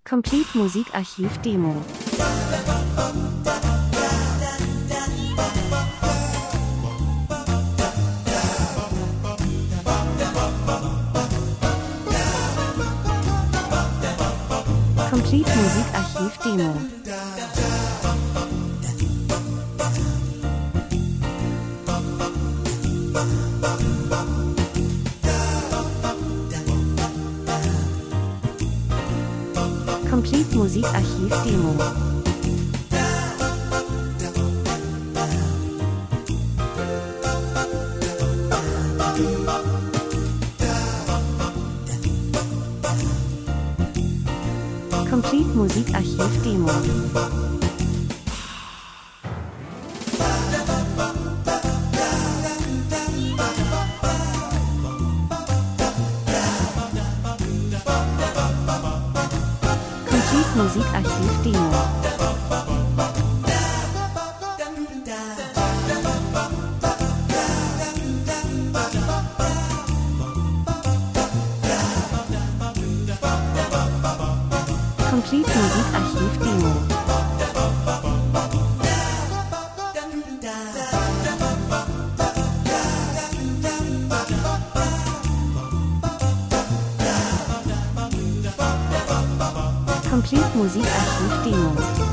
Complete Musikarchiv Demo. Complete Musikarchiv Demo. Complete Musikarchiv Demo. Complete Musikarchiv Demo. Complete Musikarchiv Demo. Complete Musikarchiv Demo. Complete Musikarchiv Demo.